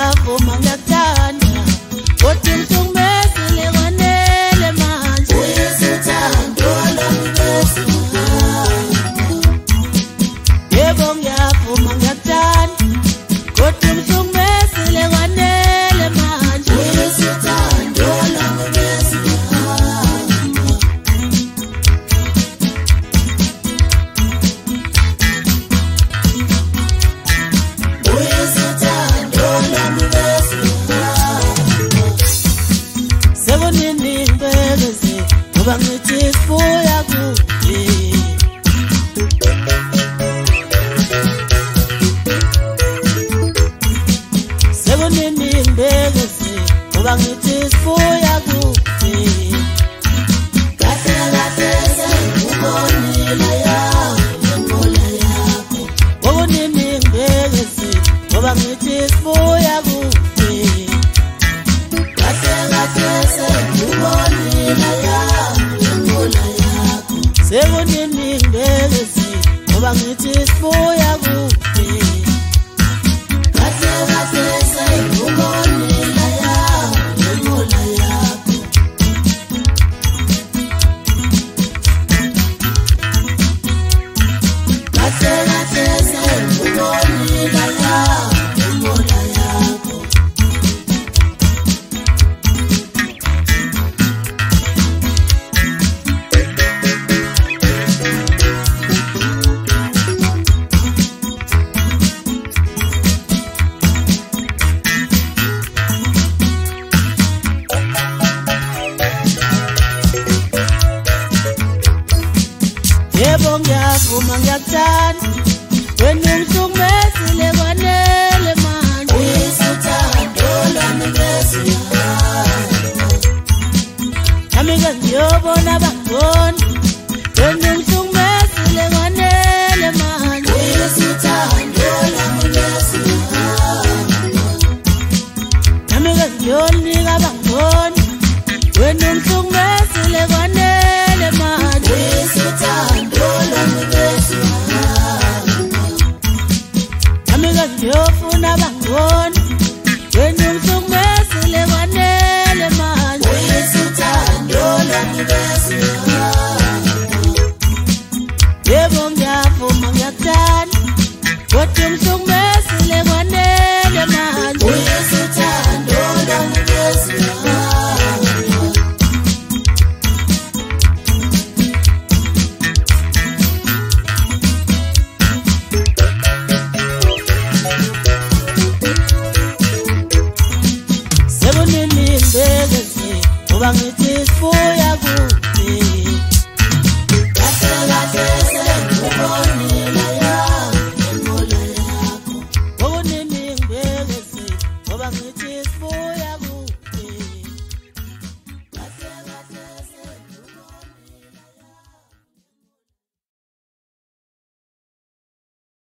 ngiyavuma ngiyakuthanda kodwa ngithumezile kwanele manje uyisithando lami besimanga yebo ngiyavuma ngiyakuthanda kodwa ngithumezile kwanele manje uyisithando lami besimanga ngoba ngithi sibuya kude sekunini ngibekeze ngoba ngithi sibuya kude kahle kahle sengibonile ingola yakho sekunini ngibekeze ngoba ngithi sibuya kude kahle kahle sengibonile sekunini ngibekeze ngoba ngithi sibuya kude kahle kahle sengibonile ingola yakho kahle kahle sengibonile ingola yakho yebo ngiyavuma ngiyakuthanda wena ungithumezile kwanele manje uyisithando lami besimanga nami ke ngiyobona bangibona wena ungithumezile kwanele manje uyisithando lami besimanga nami ke ngiyonika bangibona wena ungithumezile kwanele manje uyisithando lami besimanga nami ke ngiyofuna bangibona wena ungithumezile kwanele manje uyisithando lami besimanga yebo ngiyavuma ngiyakuthanda kodwa ungithumezile kwanele manje uyisithando lami besimanga ngoba ngithi sibuya kude kahle kahle sengibonile ingola yakho sekunini ngibekeze ngoba ngithi sibuya